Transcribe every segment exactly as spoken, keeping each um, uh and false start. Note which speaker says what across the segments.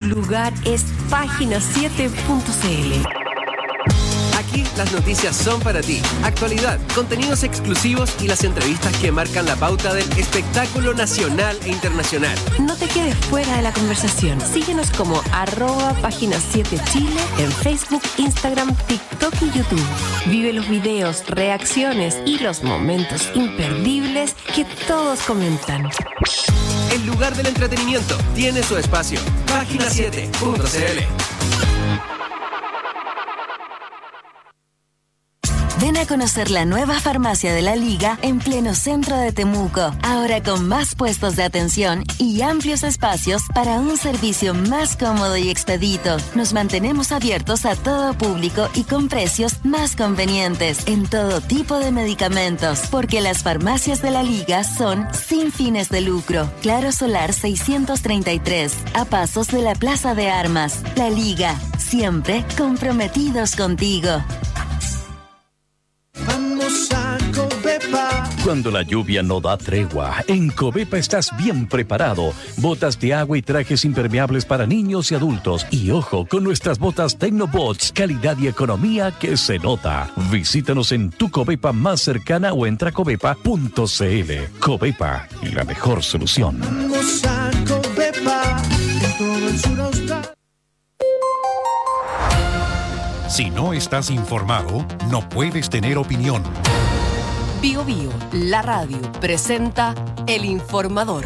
Speaker 1: lugar es página siete punto c l.
Speaker 2: Aquí las noticias son para ti. Actualidad, contenidos exclusivos y las entrevistas que marcan la pauta del espectáculo nacional e internacional.
Speaker 1: No te quedes fuera de la conversación. Síguenos como arroba página siete Chile en Facebook, Instagram, TikTok y YouTube. Vive los videos, reacciones y los momentos imperdibles que todos comentan.
Speaker 2: El lugar del entretenimiento tiene su espacio. página siete punto c l.
Speaker 3: Ven a conocer la nueva farmacia de la Liga en pleno centro de Temuco, ahora con más puestos de atención y amplios espacios para un servicio más cómodo y expedito. Nos mantenemos abiertos a todo público y con precios más convenientes en todo tipo de medicamentos, porque las farmacias de la Liga son sin fines de lucro. Claro Solar seiscientos treinta y tres, a pasos de la Plaza de Armas. La Liga, siempre comprometidos contigo.
Speaker 4: Cuando la lluvia no da tregua, en Covepa estás bien preparado. Botas de agua y trajes impermeables para niños y adultos. Y ojo, con nuestras botas Tecnobots, calidad y economía que se nota. Visítanos en tu Covepa más cercana o entra a covepa punto c l. Covepa, la mejor solución.
Speaker 5: Vamos a Covepa, en todo el sur.
Speaker 6: Si no estás informado, no puedes tener opinión.
Speaker 1: Bio Bio, la radio, presenta El Informador.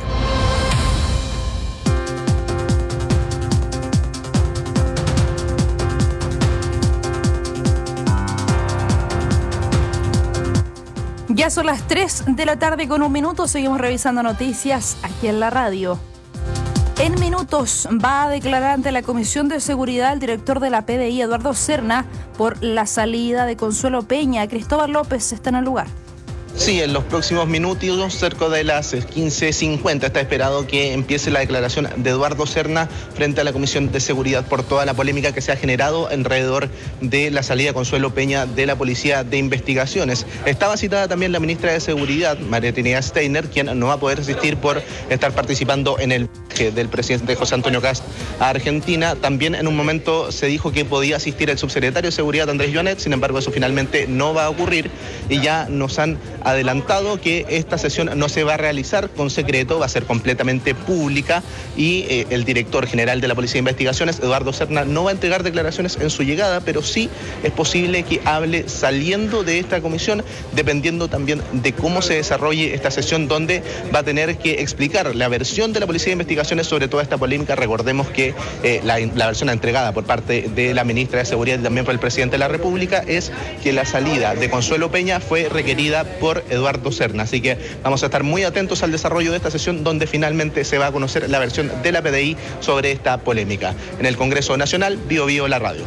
Speaker 7: Ya son las tres de la tarde con un minuto, seguimos revisando noticias aquí en la radio. En minutos va a declarar ante la Comisión de Seguridad el director de la P D I, Eduardo Serna, por la salida de Consuelo Peña. Cristóbal López está en el lugar.
Speaker 8: Sí, en los próximos minutos, cerca de las quince cincuenta, está esperado que empiece la declaración de Eduardo Serna frente a la Comisión de Seguridad por toda la polémica que se ha generado alrededor de la salida de Consuelo Peña de la Policía de Investigaciones. Estaba citada también la ministra de Seguridad, María Trinidad Steiner, quien no va a poder asistir por estar participando en el viaje del presidente José Antonio Kast a Argentina. También en un momento se dijo que podía asistir el subsecretario de Seguridad, Andrés Joanet, sin embargo eso finalmente no va a ocurrir y ya nos han adelantado que esta sesión no se va a realizar con secreto, va a ser completamente pública y eh, el director general de la Policía de Investigaciones, Eduardo Serna, no va a entregar declaraciones en su llegada, pero sí es posible que hable saliendo de esta comisión, dependiendo también de cómo se desarrolle esta sesión, donde va a tener que explicar la versión de la Policía de Investigaciones sobre toda esta polémica. Recordemos que eh, la, la versión entregada por parte de la ministra de Seguridad y también por el presidente de la República es que la salida de Consuelo Peña fue requerida por Eduardo Serna, así que vamos a estar muy atentos al desarrollo de esta sesión, donde finalmente se va a conocer la versión de la P D I sobre esta polémica. En el Congreso Nacional, Bio Bio, la radio.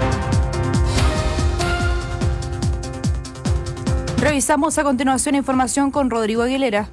Speaker 7: Revisamos a continuación información con Rodrigo Aguilera.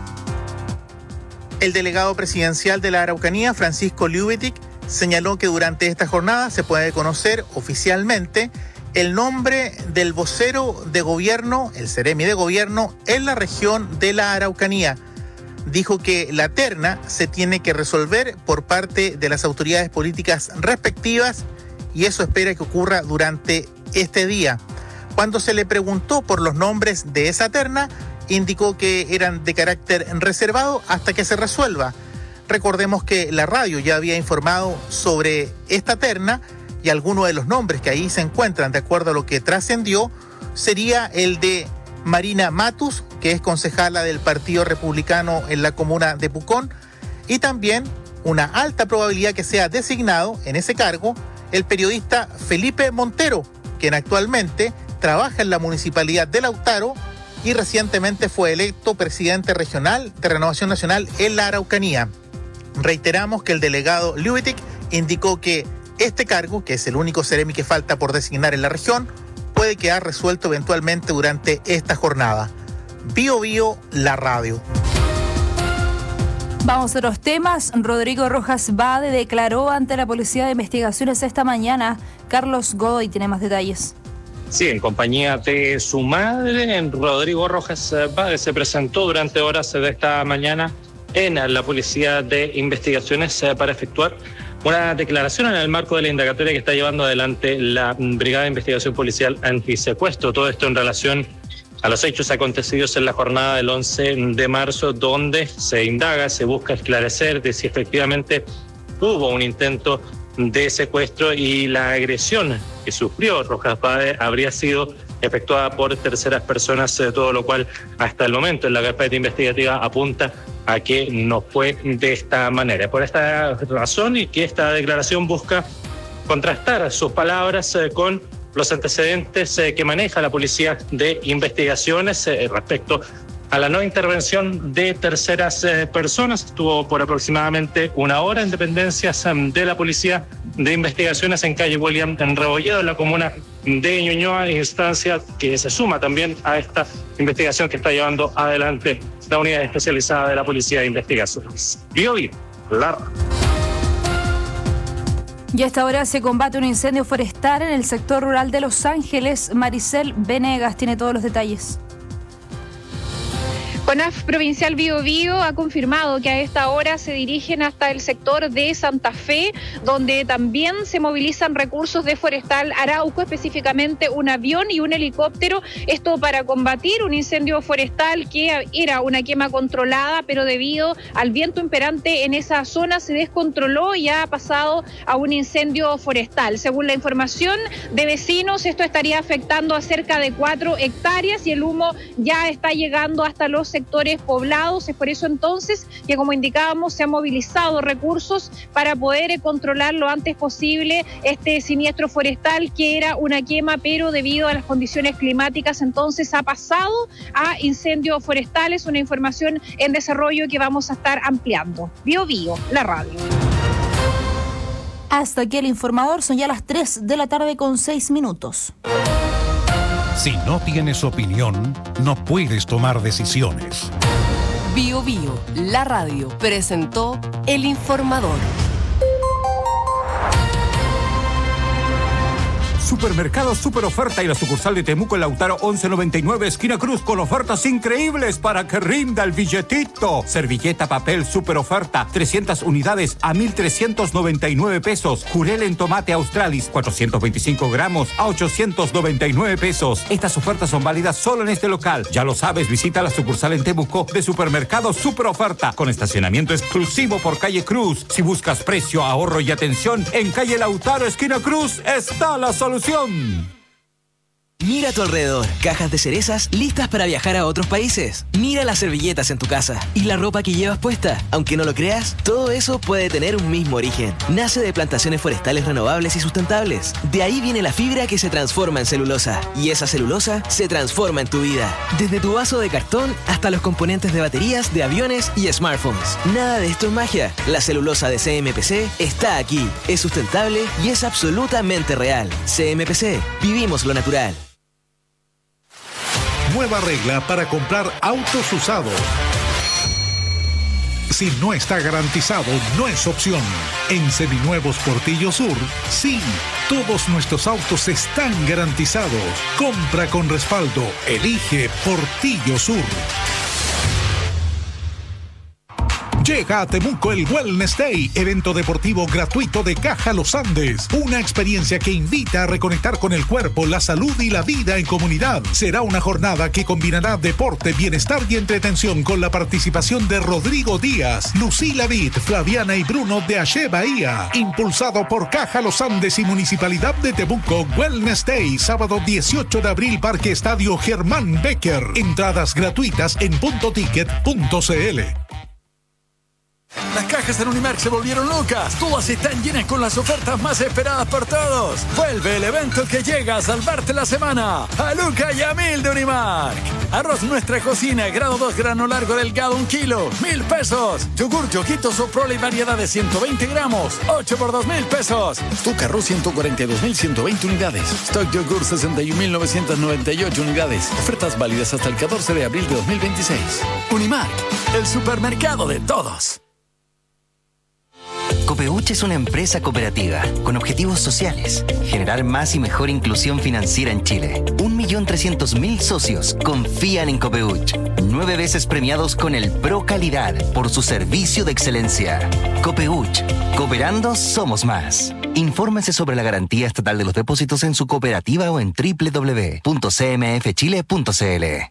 Speaker 9: El delegado presidencial de la Araucanía, Francisco Liubetic, señaló que durante esta jornada se puede conocer oficialmente el nombre del vocero de gobierno, el Seremi de gobierno, en la región de la Araucanía. Dijo que la terna se tiene que resolver por parte de las autoridades políticas respectivas y eso espera que ocurra durante este día. Cuando se le preguntó por los nombres de esa terna, indicó que eran de carácter reservado hasta que se resuelva. Recordemos que la radio ya había informado sobre esta terna y algunos de los nombres que ahí se encuentran, de acuerdo a lo que trascendió, sería el de Marina Matus, que es concejala del Partido Republicano en la comuna de Pucón, y también una alta probabilidad que sea designado en ese cargo el periodista Felipe Montero, quien actualmente trabaja en la municipalidad de Lautaro y recientemente fue electo presidente regional de Renovación Nacional en la Araucanía. Reiteramos que el delegado Liubetic indicó que este cargo, que es el único Seremi que falta por designar en la región, puede quedar resuelto eventualmente durante esta jornada. Bio Bio, la radio.
Speaker 7: Vamos a los temas. Rodrigo Rojas Bade declaró ante la Policía de Investigaciones esta mañana. Carlos Godoy tiene más detalles.
Speaker 10: Sí, en compañía de su madre, Rodrigo Rojas Bade se presentó durante horas de esta mañana en la Policía de Investigaciones para efectuar una declaración en el marco de la indagatoria que está llevando adelante la Brigada de Investigación Policial Antisecuestro. Todo esto en relación a los hechos acontecidos en la jornada del once de marzo, donde se indaga, se busca esclarecer de si efectivamente hubo un intento de secuestro y la agresión que sufrió Rojas Báez habría sido efectuada por terceras personas, todo lo cual hasta el momento en la carpeta investigativa apunta a que no fue de esta manera. Por esta razón y que esta declaración busca contrastar sus palabras con los antecedentes que maneja la Policía de Investigaciones respecto a la no intervención de terceras personas. Estuvo por aproximadamente una hora en dependencias de la Policía de Investigaciones en calle William en Rebolledo, en la comuna de Ñuñoa, instancia que se suma también a esta investigación que está llevando adelante la unidad especializada de la Policía de Investigaciones. Bio Bio, la...
Speaker 7: Y a esta hora se combate un incendio forestal en el sector rural de Los Ángeles. Maricel Venegas tiene todos los detalles.
Speaker 11: CONAF Provincial Bio Bio ha confirmado que a esta hora se dirigen hasta el sector de Santa Fe, donde también se movilizan recursos de Forestal Arauco, específicamente un avión y un helicóptero, esto para combatir un incendio forestal que era una quema controlada, pero debido al viento imperante en esa zona se descontroló y ha pasado a un incendio forestal. Según la información de vecinos, esto estaría afectando a cerca de cuatro hectáreas y el humo ya está llegando hasta los sectores poblados. Es por eso entonces que, como indicábamos, se han movilizado recursos para poder controlar lo antes posible este siniestro forestal que era una quema, pero debido a las condiciones climáticas entonces ha pasado a incendios forestales. Una información en desarrollo que vamos a estar ampliando. Bio Bio, la radio.
Speaker 7: Hasta aquí el informador, son ya las tres de la tarde con seis minutos.
Speaker 6: Si no tienes opinión, no puedes tomar decisiones.
Speaker 1: Bio Bio, la radio, presentó El Informador.
Speaker 12: Supermercado Super Oferta y la sucursal de Temuco en Lautaro once noventa y nueve, esquina Cruz, con ofertas increíbles para que rinda el billetito. Servilleta papel Super Oferta, trescientas unidades a mil trescientos noventa y nueve pesos. Jurel en tomate Australis, cuatrocientos veinticinco gramos a ochocientos noventa y nueve pesos. Estas ofertas son válidas solo en este local. Ya lo sabes, visita la sucursal en Temuco de Supermercado Super Oferta, con estacionamiento exclusivo por calle Cruz. Si buscas precio, ahorro y atención, en calle Lautaro, esquina Cruz, está la solución.
Speaker 13: Mira a tu alrededor, cajas de cerezas listas para viajar a otros países. Mira las servilletas en tu casa y la ropa que llevas puesta. Aunque no lo creas, todo eso puede tener un mismo origen. Nace de plantaciones forestales renovables y sustentables. De ahí viene la fibra que se transforma en celulosa. Y esa celulosa se transforma en tu vida. Desde tu vaso de cartón hasta los componentes de baterías, de aviones y smartphones. Nada de esto es magia. La celulosa de C M P C está aquí. Es sustentable y es absolutamente real. C M P C. Vivimos lo natural.
Speaker 6: Nueva regla para comprar autos usados. Si no está garantizado, no es opción. En Seminuevos Portillo Sur, sí, todos nuestros autos están garantizados. Compra con respaldo. Elige Portillo Sur. Llega a Temuco el Wellness Day, evento deportivo gratuito de Caja Los Andes. Una experiencia que invita a reconectar con el cuerpo, la salud y la vida en comunidad. Será una jornada que combinará deporte, bienestar y entretención con la participación de Rodrigo Díaz, Lucila Vid, Flaviana y Bruno de Ache Bahía. Impulsado por Caja Los Andes y Municipalidad de Temuco, Wellness Day, sábado dieciocho de abril, Parque Estadio Germán Becker. Entradas gratuitas en punto ticket punto c l.
Speaker 14: Las cajas en Unimark se volvieron locas. Todas están llenas con las ofertas más esperadas por todos. Vuelve el evento que llega a salvarte la semana. A Luca y a Mil de Unimark. Arroz Nuestra Cocina, grado dos, grano largo delgado, un kilo, mil pesos. Yogur Yoguito Soprole y variedad de ciento veinte gramos, ocho por dos mil pesos. Stock Arroz ciento cuarenta y dos mil ciento veinte unidades. Stock Yogur sesenta y un mil novecientos noventa y ocho unidades. Ofertas válidas hasta el catorce de abril de dos mil veintiséis. Unimark, el supermercado de todos.
Speaker 15: Copeuch es una empresa cooperativa con objetivos sociales, generar más y mejor inclusión financiera en Chile. Un millón trescientos mil socios confían en Copeuch, nueve veces premiados con el Pro Calidad por su servicio de excelencia. Copeuch, cooperando somos más. Infórmese sobre la garantía estatal de los depósitos en su cooperativa o en doble u doble u doble u punto c m f chile punto c l.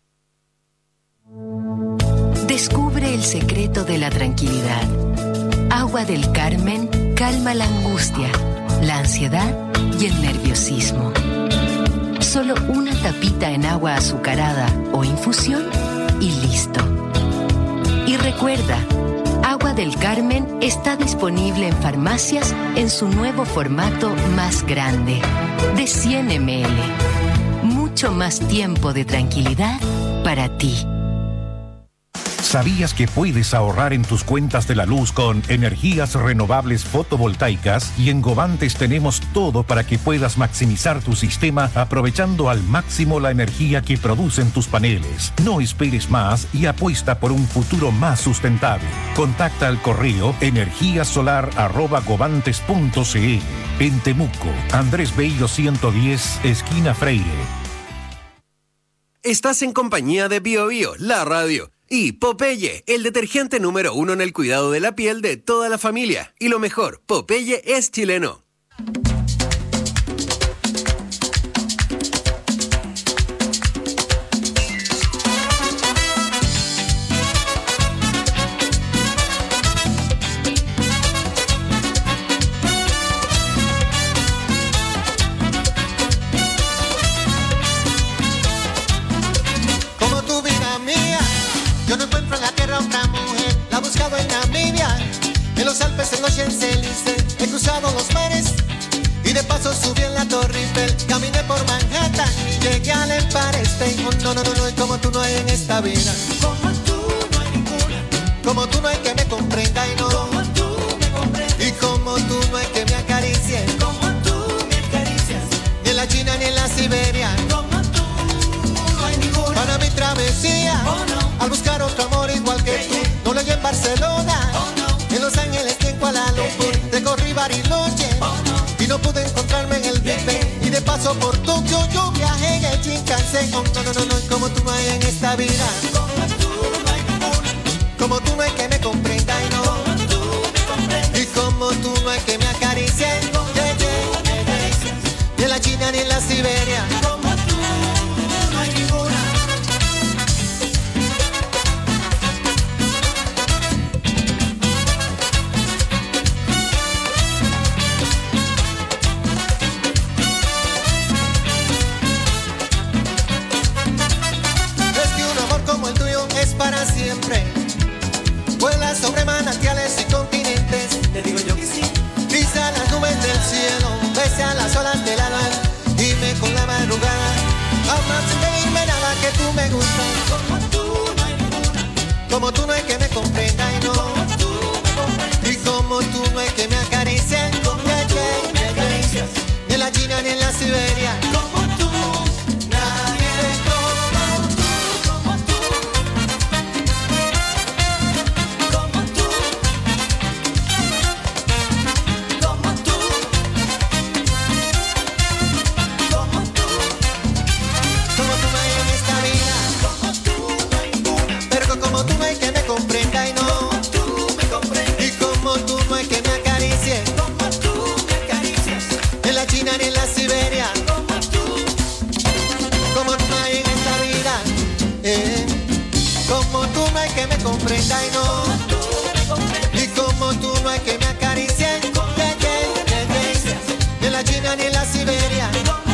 Speaker 1: Descubre el secreto de la tranquilidad. Agua del Carmen calma la angustia, la ansiedad y el nerviosismo. Solo una tapita en agua azucarada o infusión y listo. Y recuerda, Agua del Carmen está disponible en farmacias en su nuevo formato más grande, de cien mililitros. Mucho más tiempo de tranquilidad para ti.
Speaker 6: ¿Sabías que puedes ahorrar en tus cuentas de la luz con energías renovables fotovoltaicas? Y en Govantes tenemos todo para que puedas maximizar tu sistema aprovechando al máximo la energía que producen tus paneles. No esperes más y apuesta por un futuro más sustentable. Contacta al correo energíasolar arroba govantes punto c l. En Temuco, Andrés Bello ciento diez, esquina Freire.
Speaker 2: Estás en compañía de Bio Bio, la radio. Y Popeye, el detergente número uno en el cuidado de la piel de toda la familia. Y lo mejor, Popeye es chileno.
Speaker 16: En los Alpes, en los Champs-Élysées, he cruzado los mares y de paso subí en la Torre Eiffel. Caminé por Manhattan y llegué al Empire State. Oh, no, no, no, no, como tú no hay en esta vida. Como tú no hay ninguna. Como tú no hay que me comprenda y no. Como tú me comprendes. Y como tú no hay que me acaricie. Como tú me acaricias. Ni en la China ni en la Siberia. Como tú no hay ninguna. Para mi travesía, oh, no. Al buscar otro amor igual que tú. No lo llegué en Barcelona. Oh, no. En Los Ángeles ni en Kuala Lumpur, recorrí Bariloche oh, no. Y no pude encontrarme en el Big Ben. Y de paso por Tokio yo viajé en el Shinkansen. Oh, no, no, no, no, como tú no hay en esta vida. Como tú no hay ninguna. Como tú no hay que me comprenda y no. Como tú me comprendes. Y como tú no hay que me acaricie. Como yeah, yeah, tú me acaricias. Ni en la China ni en la Siberia. Como tú no hay ninguna. Para siempre, vuela sobre manantiales y continentes. Te digo yo que sí. Pisa las nubes del cielo, besa las olas del alma. Dime con la madrugada, jamás sin pedirme nada que tú me gustas. Como tú no hay ninguna. Como tú no hay que me comprenda y no. Como tú me comprendes. Y como tú no hay que me acaricie. Como yeah, tú yeah, me acaricias. Ni en la China ni en la Siberia. Como tú, nadie como tú. Comprenda y no, como tú me comprendes. Y como tú no hay que me acaricie, como tú me acaricias. Ni en la China ni en la Siberia, como tú, como tú no hay en esta vida. Eh. Como tú no hay que me comprenda y no, como tú me comprendes. Y como tú no hay que me acaricie, como tú me acaricias. Ni en la China ni en la Siberia.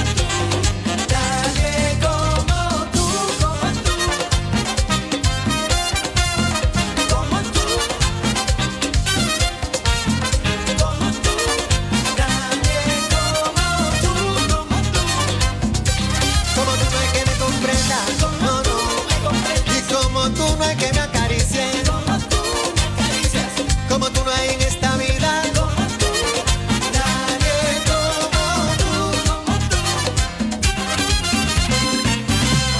Speaker 16: Tú no hay que me acaricie, como tú me acaricias, como tú no hay en esta vida, como tú, nadie como tú, como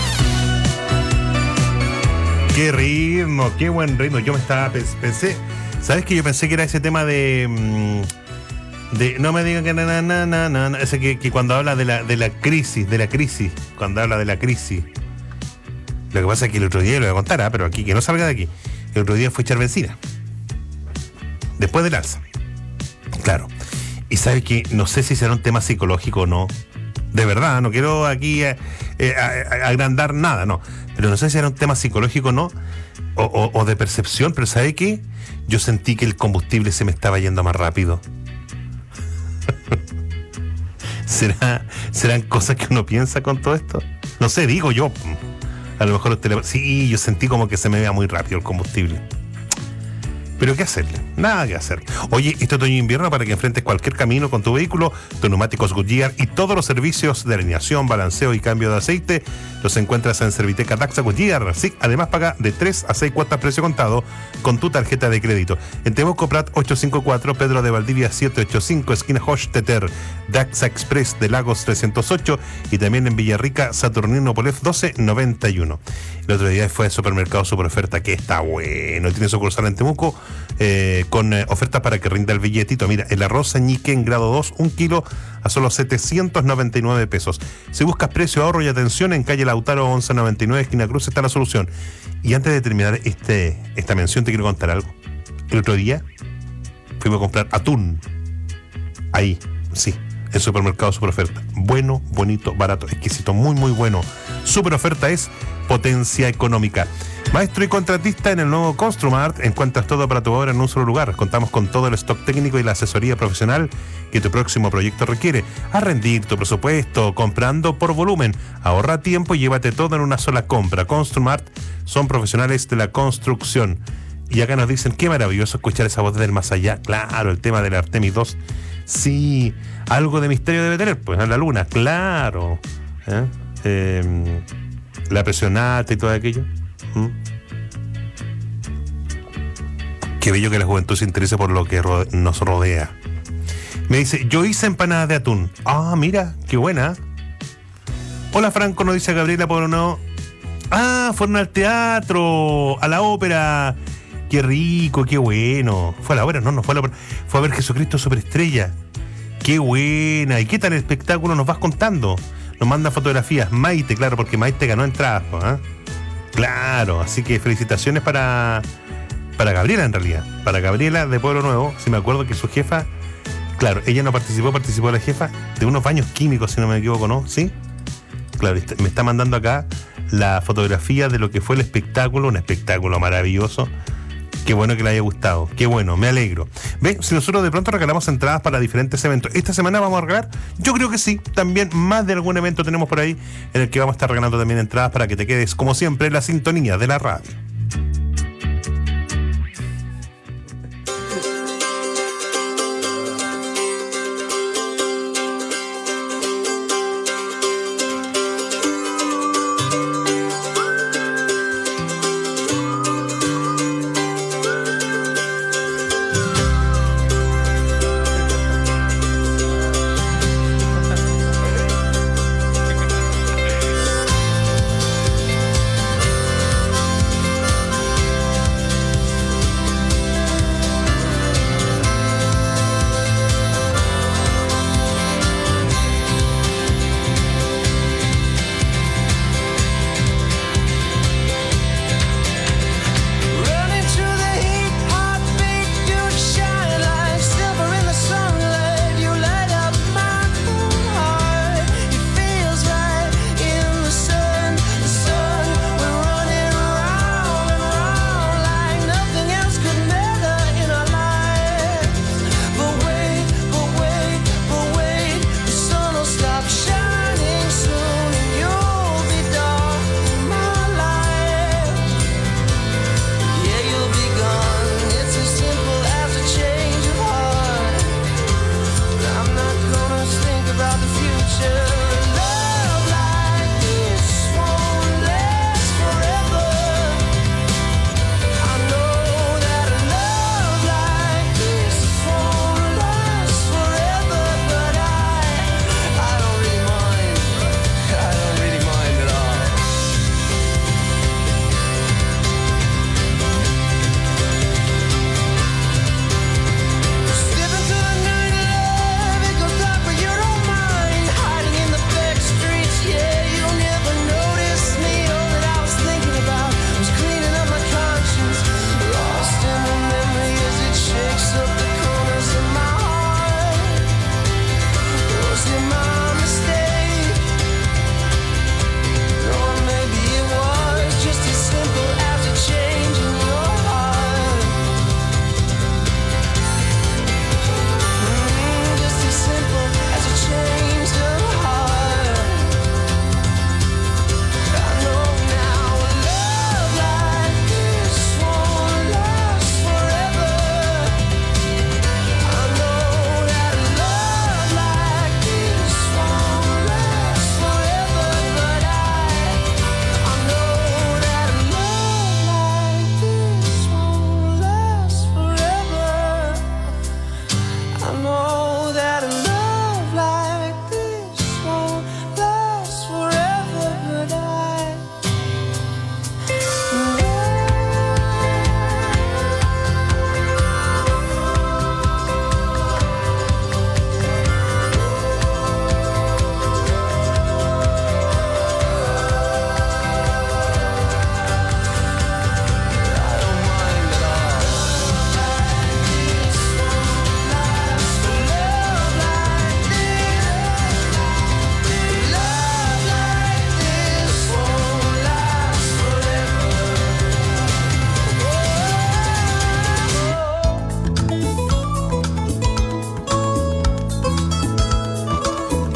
Speaker 17: tú. Qué ritmo, qué buen ritmo. Yo me estaba, pensé, ¿Sabes que yo pensé que era ese tema de... de no me digan que na, na, na, na, na, na, ese que, que cuando habla de la, de la crisis, de la crisis, cuando habla de la crisis. Lo que pasa es que el otro día, lo voy a contar, ¿eh? Pero aquí, que no salga de aquí. El otro día fue echar benzina. Después del alza. Claro. Y sabes que no sé si será un tema psicológico o no. De verdad, no quiero aquí eh, eh, agrandar nada, no. Pero no sé si era un tema psicológico o no. O, o, o de percepción, pero ¿sabe qué? Yo sentí que el combustible se me estaba yendo más rápido. ¿Será, ¿Serán cosas que uno piensa con todo esto? No sé, digo yo. A lo mejor usted le... Sí, yo sentí como que se me veía muy rápido el combustible. Pero ¿qué hacerle? Nada que hacer. Oye, este otoño e invierno, para que enfrentes cualquier camino con tu vehículo, tus neumáticos Goodyear y todos los servicios de alineación, balanceo y cambio de aceite los encuentras en Serviteca Daxa Goodyear. Sí, además paga de tres a seis cuotas precio contado con tu tarjeta de crédito. En Temuco Prat ochocientos cincuenta y cuatro, Pedro de Valdivia setecientos ochenta y cinco, esquina Hochstetter, Daxa Express de Lagos trescientos ocho y también en Villarrica, Saturnino Polef doce noventa y uno. El otro día fue al supermercado Super Oferta, que está bueno. Tiene sucursal en Temuco. Eh, con eh, ofertas para que rinda el billetito. Mira, el arroz añique en grado dos, un kilo a solo setecientos noventa y nueve pesos. Si buscas precio, ahorro y atención, en calle Lautaro once noventa y nueve, esquina Cruz, está la solución. Y antes de terminar este, esta mención, te quiero contar algo. El otro día fuimos a comprar atún. Ahí, sí, en supermercado Super Oferta. Bueno, bonito, barato, exquisito, muy, muy bueno. Super Oferta es potencia económica. Maestro y contratista en el nuevo Construmart, encuentras todo para tu obra en un solo lugar. Contamos con todo el stock técnico y la asesoría profesional que tu próximo proyecto requiere. A rendir tu presupuesto comprando por volumen. Ahorra tiempo y llévate todo en una sola compra. Construmart son profesionales de la construcción. Y acá nos dicen, qué maravilloso escuchar esa voz del más allá. Claro, el tema del Artemis dos. Sí, algo de misterio debe tener, pues, en la luna, claro. ¿Eh? Eh, la presión alta y todo aquello. ¿Mm? Qué bello que la juventud se interese por lo que ro- nos rodea. Me dice, yo hice empanadas de atún. Ah, mira, qué buena. Hola Franco, nos dice Gabriela por no. Ah, fueron al teatro, a la ópera. Qué rico, qué bueno. Fue a la ópera, no, no fue a la ópera. Fue a ver Jesucristo Superestrella. Qué buena. ¿Y qué tal el espectáculo? Nos vas contando. Nos manda fotografías. Maite, claro, porque Maite ganó entradas, ¿eh? Claro, así que felicitaciones para, para Gabriela en realidad. Para Gabriela de Pueblo Nuevo. Si me acuerdo que su jefa, claro, ella no participó, participó la jefa de unos baños químicos, si no me equivoco, ¿no? ¿Sí? Claro, me está mandando acá la fotografía de lo que fue el espectáculo, un espectáculo maravilloso. Qué bueno que le haya gustado, qué bueno, me alegro. ¿Ve? Si nosotros de pronto regalamos entradas para diferentes eventos, ¿esta semana vamos a regalar? Yo creo que sí, también más de algún evento tenemos por ahí en el que vamos a estar regalando también entradas para que te quedes, como siempre, en la sintonía de la radio.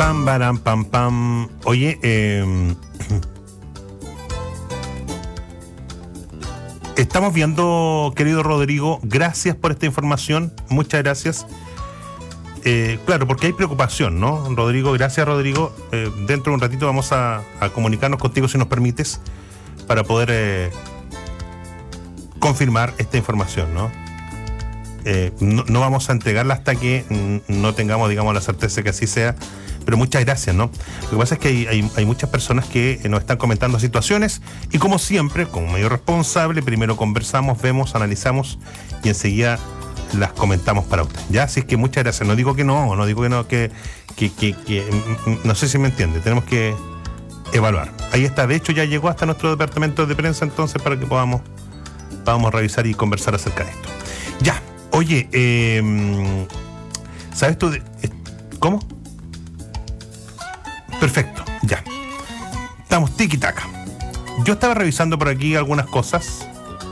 Speaker 17: Pam, baram, pam, pam. Oye, eh, estamos viendo, querido Rodrigo, gracias por esta información, muchas gracias. Eh, claro, porque hay preocupación, ¿no? Rodrigo, gracias Rodrigo. Eh, dentro de un ratito vamos a, a comunicarnos contigo, si nos permites, para poder eh, confirmar esta información, ¿no? Eh, no, no vamos a entregarla hasta que mm, no tengamos, digamos, la certeza que así sea. Pero muchas gracias, ¿no? Lo que pasa es que hay, hay, hay muchas personas que nos están comentando situaciones y, como siempre, como medio responsable, primero conversamos, vemos, analizamos y enseguida las comentamos para usted. Ya, así es que muchas gracias. No digo que no, no digo que no, que, que, que, que no sé si me entiende. Tenemos que evaluar. Ahí está. De hecho, ya llegó hasta nuestro departamento de prensa, entonces, para que podamos, podamos revisar y conversar acerca de esto. Ya. Oye, eh, ¿sabes tú de, cómo? Perfecto, ya. Estamos tiki-taka. Yo estaba revisando por aquí algunas cosas.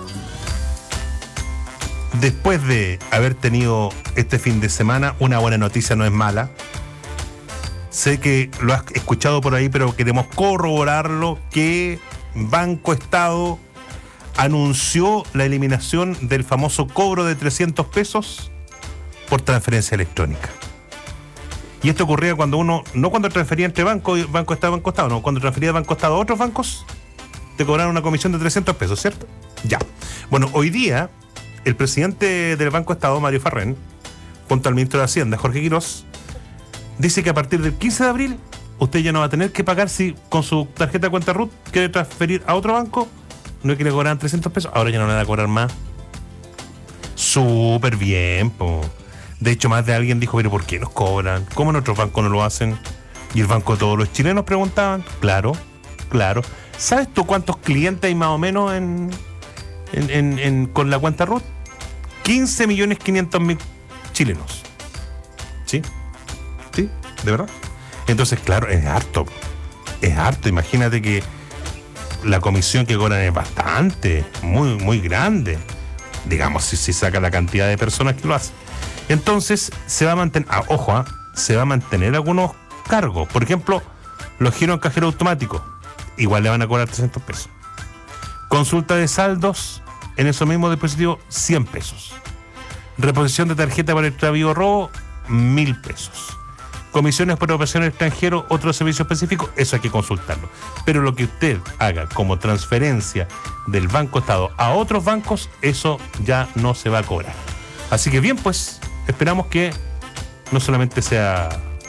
Speaker 17: Después de haber tenido este fin de semana, una buena noticia no es mala. Sé que lo has escuchado por ahí, pero queremos corroborarlo, que Banco Estado anunció la eliminación del famoso cobro de trescientos pesos por transferencia electrónica. Y esto ocurría cuando uno, no cuando transfería entre banco, Banco Estado, Banco Estado, no, cuando transfería de Banco Estado a otros bancos, te cobraron una comisión de trescientos pesos, ¿cierto? Ya. Bueno, hoy día, el presidente del Banco Estado, Mario Farrén, junto al ministro de Hacienda, Jorge Quirós, dice que a partir del quince de abril, usted ya no va a tener que pagar si con su tarjeta de cuenta R U T quiere transferir a otro banco, no es que le cobraran trescientos pesos, ahora ya no le van a cobrar más. Súper bien, po. De hecho, más de alguien dijo, pero ¿por qué nos cobran? ¿Cómo en otros bancos no lo hacen? Y el banco de todos los chilenos preguntaban. Claro, claro. ¿Sabes tú cuántos clientes hay más o menos en, en, en, en con la cuenta R U T? quince millones quinientos mil chilenos. ¿Sí? ¿Sí? ¿De verdad? Entonces, claro, es harto. Es harto. Imagínate que la comisión que cobran es bastante, muy, muy grande. Digamos, si, si saca la cantidad de personas que lo hacen. Entonces, se va a mantener, ah, ojo, ah, se va a mantener algunos cargos. Por ejemplo, los giros en cajero automático. Igual le van a cobrar trescientos pesos. Consulta de saldos en esos mismos dispositivos, cien pesos. Reposición de tarjeta para extravío o robo, mil pesos. Comisiones por operación extranjero, otro servicio específico, eso hay que consultarlo. Pero lo que usted haga como transferencia del Banco Estado a otros bancos, eso ya no se va a cobrar. Así que bien, pues, esperamos que no solamente sea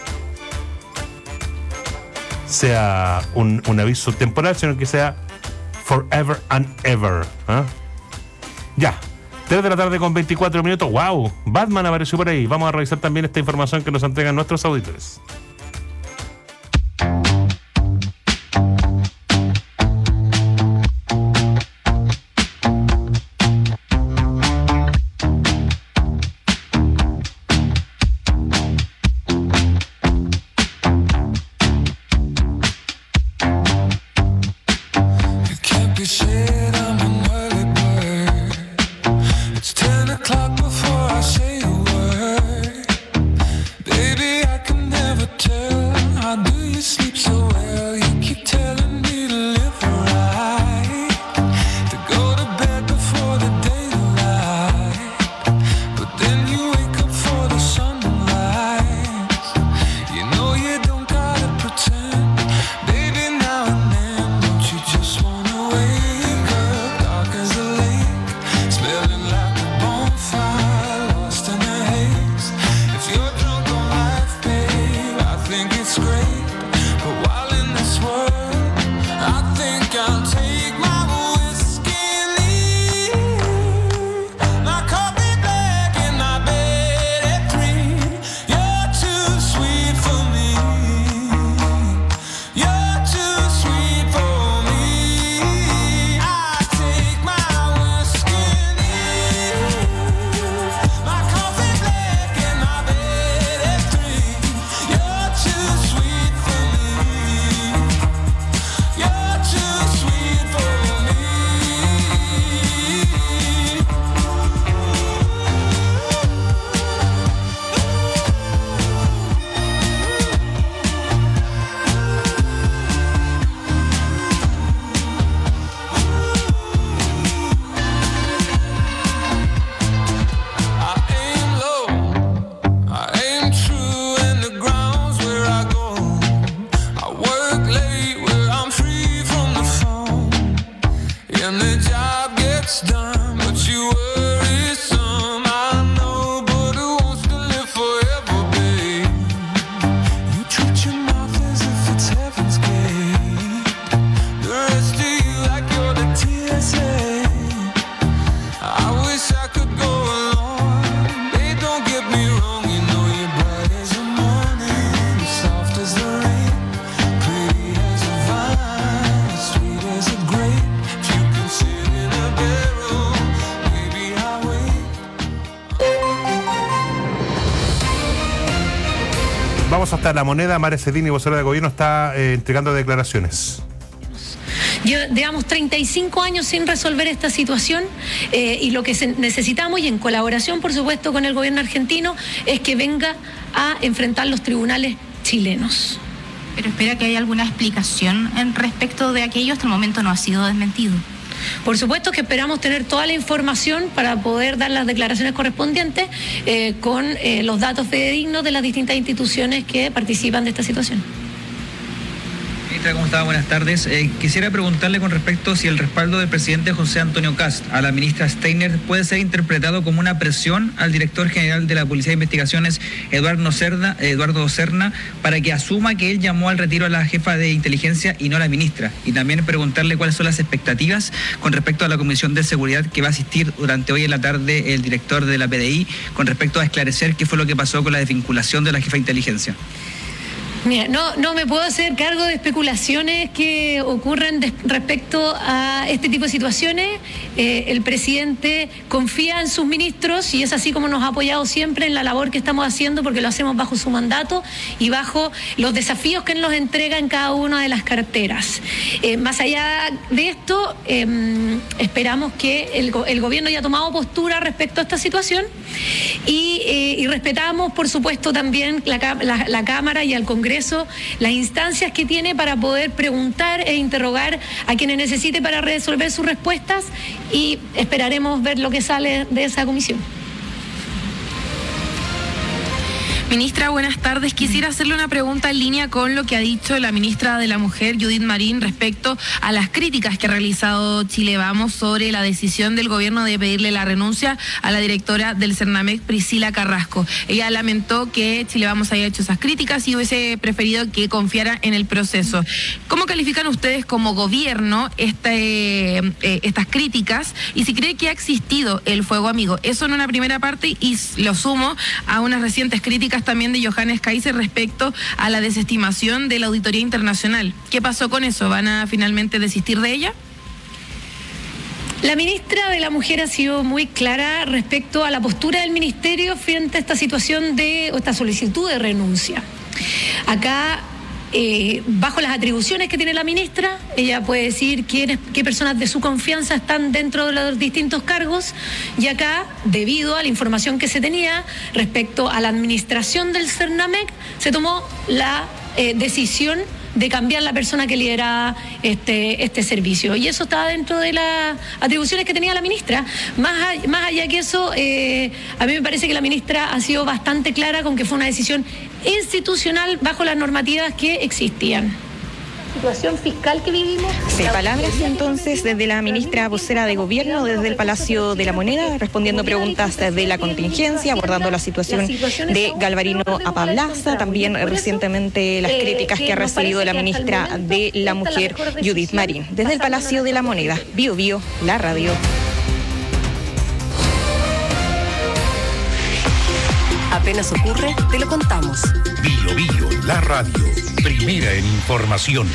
Speaker 17: sea un, un aviso temporal, sino que sea forever and ever. ¿eh? Ya, tres de la tarde con veinticuatro minutos. ¡Wow! Batman apareció por ahí. Vamos a revisar también esta información que nos entregan nuestros auditores.
Speaker 18: Sweet
Speaker 17: Presidenta La Moneda, María Cedini, vocera de gobierno, está eh, entregando declaraciones.
Speaker 18: Llevamos treinta y cinco años sin resolver esta situación eh, y lo que se necesitamos, y en colaboración por supuesto con el gobierno argentino, es que venga a enfrentar los tribunales chilenos.
Speaker 19: ¿Pero espera que haya alguna explicación en respecto de aquello? Hasta el momento no ha sido desmentido.
Speaker 18: Por supuesto que esperamos tener toda la información para poder dar las declaraciones correspondientes eh, con eh, los datos fidedignos de las distintas instituciones que participan de esta situación.
Speaker 20: Ministra, ¿cómo está? Buenas tardes. Eh, quisiera preguntarle con respecto si el respaldo del presidente José Antonio Kast a la ministra Steiner puede ser interpretado como una presión al director general de la Policía de Investigaciones, Eduardo Cerda, Eduardo Serna, para que asuma que él llamó al retiro a la jefa de inteligencia y no a la ministra. Y también preguntarle cuáles son las expectativas con respecto a la Comisión de Seguridad que va a asistir durante hoy en la tarde el director de la P D I con respecto a esclarecer qué fue lo que pasó con la desvinculación de la jefa de inteligencia.
Speaker 18: Mira, no, no me puedo hacer cargo de especulaciones que ocurren de, respecto a este tipo de situaciones. Eh, el presidente confía en sus ministros y es así como nos ha apoyado siempre en la labor que estamos haciendo, porque lo hacemos bajo su mandato y bajo los desafíos que nos entrega en cada una de las carteras. Eh, más allá de esto, eh, esperamos que el, el gobierno haya tomado postura respecto a esta situación y, eh, y respetamos, por supuesto, también la, la, la Cámara y al Congreso las instancias que tiene para poder preguntar e interrogar a quienes necesite para resolver sus respuestas, y esperaremos ver lo que sale de esa comisión.
Speaker 21: Ministra, buenas tardes. Quisiera hacerle una pregunta en línea con lo que ha dicho la ministra de la Mujer, Judith Marín, respecto a las críticas que ha realizado Chile Vamos sobre la decisión del gobierno de pedirle la renuncia a la directora del Cernamec, Priscila Carrasco. Ella lamentó que Chile Vamos haya hecho esas críticas y hubiese preferido que confiara en el proceso. ¿Cómo califican ustedes como gobierno este, eh, estas críticas y si cree que ha existido el fuego amigo? Eso en una primera parte, y lo sumo a unas recientes críticas también de Johannes Kaiser respecto a la desestimación de la Auditoría Internacional. ¿Qué pasó con eso? ¿Van a finalmente desistir de ella?
Speaker 18: La ministra de la Mujer ha sido muy clara respecto a la postura del ministerio frente a esta situación de, o esta solicitud de renuncia. Acá, Eh, bajo las atribuciones que tiene la ministra, ella puede decir quiénes, qué personas de su confianza están dentro de los distintos cargos, y acá, debido a la información que se tenía respecto a la administración del Cernamec, se tomó la eh, decisión de cambiar la persona que lideraba este, este servicio. Y eso estaba dentro de las atribuciones que tenía la ministra. Más, a, más allá que eso, eh, a mí me parece que la ministra ha sido bastante clara con que fue una decisión institucional bajo las normativas que existían.
Speaker 22: Situación fiscal que vivimos. Sí, palabras entonces desde la ministra vocera de gobierno desde el Palacio de la Moneda, respondiendo preguntas de la contingencia, abordando la situación de Galvarino a Pablaza, también recientemente las críticas que ha recibido la ministra de la Mujer, Judith Marín. Desde el Palacio de la Moneda, Bio Bio, la radio.
Speaker 1: Apenas ocurre, te lo contamos.
Speaker 6: Bio Bio, la radio, primera en información.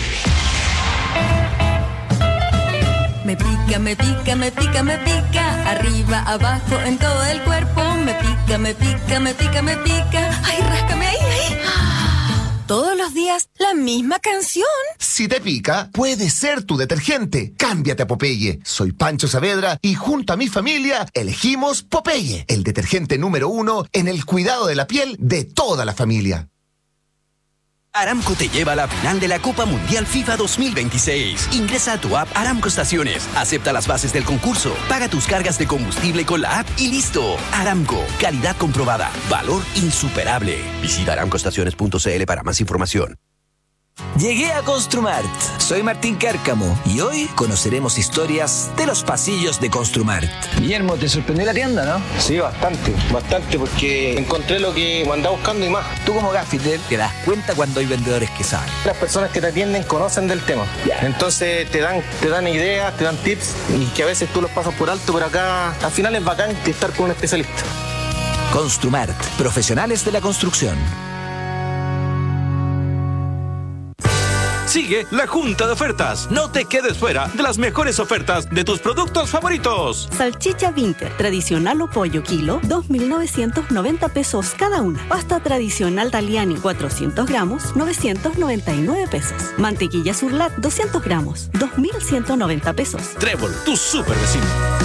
Speaker 23: Me pica, me pica, me pica, me pica, arriba, abajo, en todo el cuerpo. Me pica, me pica, me pica, me pica. Ay, ráscame ahí, ahí. Todos los días, la misma canción.
Speaker 24: Si te pica, puede ser tu detergente. Cámbiate a Popeye. Soy Pancho Saavedra y junto a mi familia elegimos Popeye, el detergente número uno en el cuidado de la piel de toda la familia.
Speaker 25: Aramco te lleva a la final de la Copa Mundial FIFA dos mil veintiséis. Ingresa a tu app Aramco Estaciones, acepta las bases del concurso, paga tus cargas de combustible con la app y listo. Aramco, calidad comprobada, valor insuperable. Visita aramco estaciones punto c l para más información.
Speaker 26: Llegué a Construmart. Soy Martín Cárcamo y hoy conoceremos historias de los pasillos de Construmart.
Speaker 27: Guillermo, ¿te sorprendió la tienda, no? Sí, bastante, bastante, porque encontré lo que andaba buscando y más.
Speaker 26: Tú como gaffiter te das cuenta cuando hay vendedores que saben.
Speaker 27: Las personas que te atienden conocen del tema. Entonces te dan, te dan ideas, te dan tips y que a veces tú los pasas por alto, pero acá al final es bacán estar con un especialista.
Speaker 26: Construmart, profesionales de la construcción.
Speaker 3: Sigue la Junta de Ofertas. No te quedes fuera de las mejores ofertas de tus productos favoritos.
Speaker 4: Salchicha Vinter, tradicional o pollo kilo, dos mil novecientos noventa pesos cada una. Pasta tradicional Taliani, cuatrocientos gramos, novecientos noventa y nueve pesos. Mantequilla Surlat, doscientos gramos, dos mil ciento noventa pesos.
Speaker 3: Trébol, tu super vecino.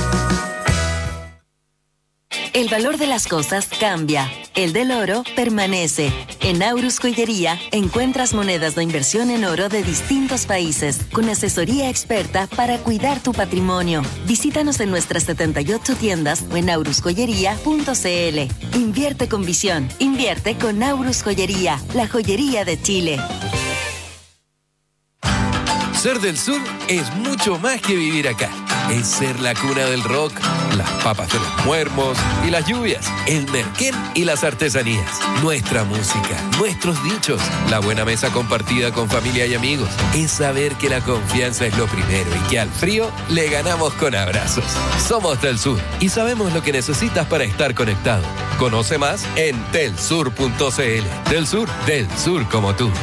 Speaker 5: El valor de las cosas cambia. El del oro permanece. En Aurus Joyería encuentras monedas de inversión en oro de distintos países, con asesoría experta para cuidar tu patrimonio. Visítanos en nuestras setenta y ocho tiendas o en aurus joyería punto c l. Invierte con visión. Invierte con Aurus Joyería, la joyería de Chile.
Speaker 2: Ser del sur es mucho más que vivir acá. Es ser la cuna del rock, las papas de los muermos y las lluvias, el merquén y las artesanías, nuestra música, nuestros dichos, la buena mesa compartida con familia y amigos. Es saber que la confianza es lo primero y que al frío le ganamos con abrazos. Somos del sur y sabemos lo que necesitas para estar conectado. Conoce más en telsur punto c l. Del sur, del sur como tú.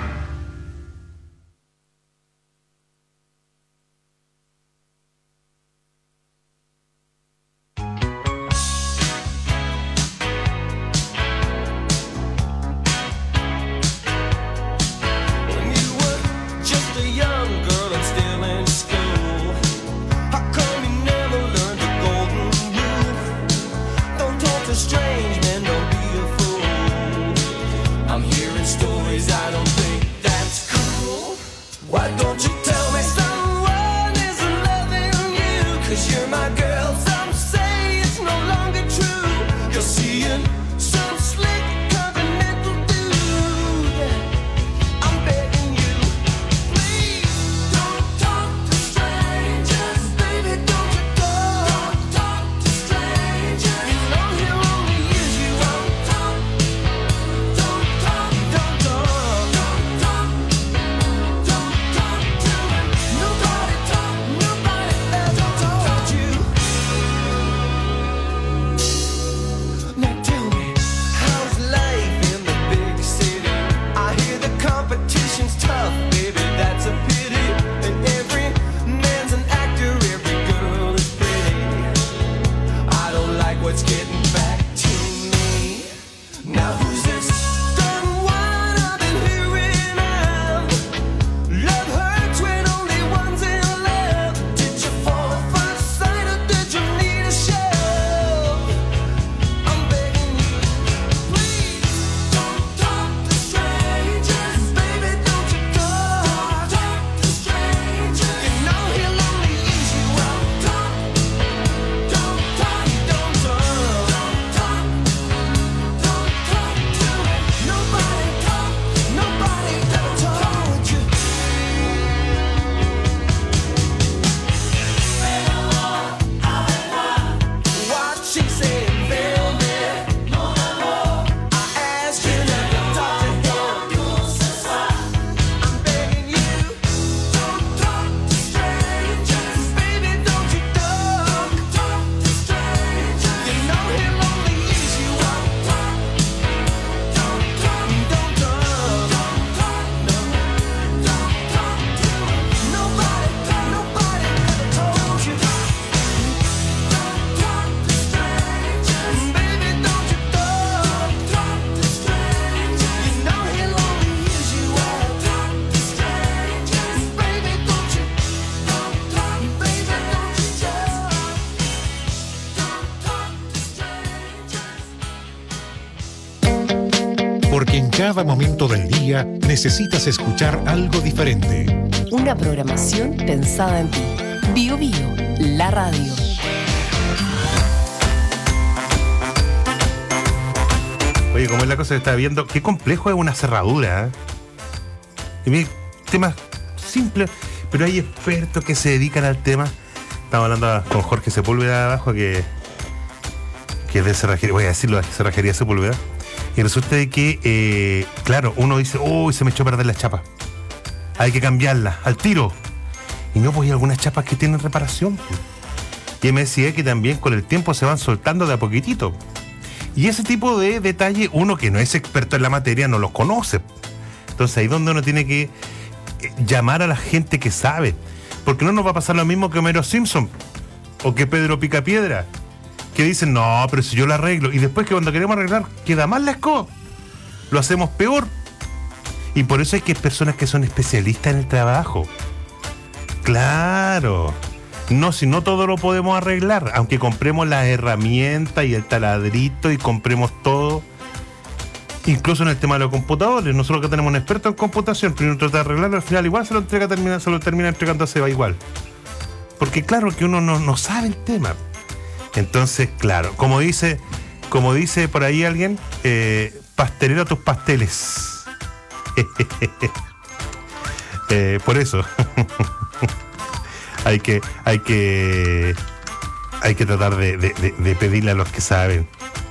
Speaker 6: Porque en cada momento del día necesitas escuchar algo diferente.
Speaker 1: Una programación pensada en ti. Bio Bio, la radio.
Speaker 17: Oye, como es la cosa que estaba viendo, qué complejo es una cerradura. ¿eh? Y mire, temas simples, pero hay expertos que se dedican al tema. Estamos hablando con Jorge Sepúlveda abajo, que, que es de cerrajería, voy a decirlo, de cerrajería Sepúlveda. Y resulta de que, eh, claro, uno dice, uy, se me echó a perder la chapa. Hay que cambiarla, al tiro. Y no, pues hay algunas chapas que tienen reparación. Y me decía que también con el tiempo se van soltando de a poquitito. Y ese tipo de detalles, uno que no es experto en la materia no los conoce. Entonces ahí es donde uno tiene que llamar a la gente que sabe. Porque no nos va a pasar lo mismo que Homero Simpson o que Pedro Picapiedra, que dicen, no, pero si yo lo arreglo. Y después que cuando queremos arreglar, queda mal la escoba. Lo hacemos peor. Y por eso hay que personas que son especialistas en el trabajo. Claro. No, si no todo lo podemos arreglar. Aunque compremos las herramientas y el taladrito y compremos todo. Incluso en el tema de los computadores. Nosotros que tenemos un experto en computación, pero uno trata de arreglarlo, al final igual se lo entrega, termina, se lo termina entregando a Seba igual. Porque claro que uno no, no sabe el tema. Entonces, claro, como dice, como dice por ahí alguien, eh, pastelero a tus pasteles. eh, por eso hay que, hay que, hay que tratar de, de, de, de pedirle a los que saben.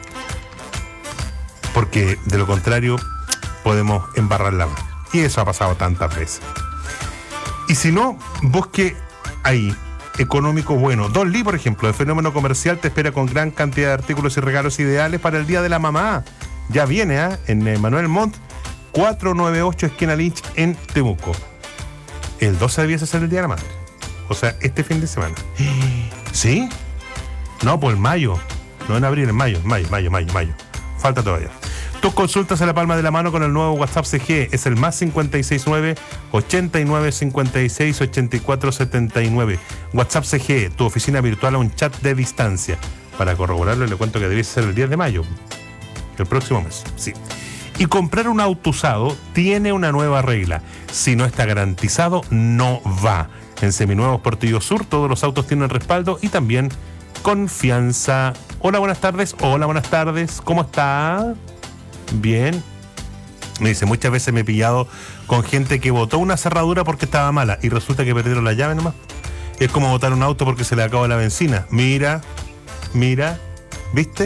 Speaker 17: Porque de lo contrario podemos embarrarla más. Y eso ha pasado tantas veces. Y si no, busque ahí, económico bueno. Don Lee, por ejemplo, de Fenómeno Comercial, te espera con gran cantidad de artículos y regalos ideales para el Día de la Mamá. Ya viene, ¿eh? En eh, Manuel Montt, cuatrocientos noventa y ocho esquina Lynch, en Temuco. El doce debiese ser el Día de la Madre. O sea, este fin de semana. ¿Sí? No, pues en mayo. No en abril, en mayo. Mayo, mayo, mayo, mayo. Falta todavía. Tus consultas a la palma de la mano con el nuevo WhatsApp C G. Es el más cincuenta y seis nueve, ochenta y nueve, cincuenta y seis, ochenta y cuatro, setenta y nueve. WhatsApp C G, tu oficina virtual a un chat de distancia. Para corroborarlo, le cuento que debiese ser el diez de mayo. El próximo mes, sí. Y comprar un auto usado tiene una nueva regla. Si no está garantizado, no va. En Seminuevos Portillo Sur, todos los autos tienen respaldo y también confianza. Hola, buenas tardes. Hola, buenas tardes. ¿Cómo está? Bien. Me dice, muchas veces me he pillado con gente que botó una cerradura porque estaba mala y resulta que perdieron la llave nomás. Es como botar un auto porque se le acabó la benzina. Mira, mira, ¿viste?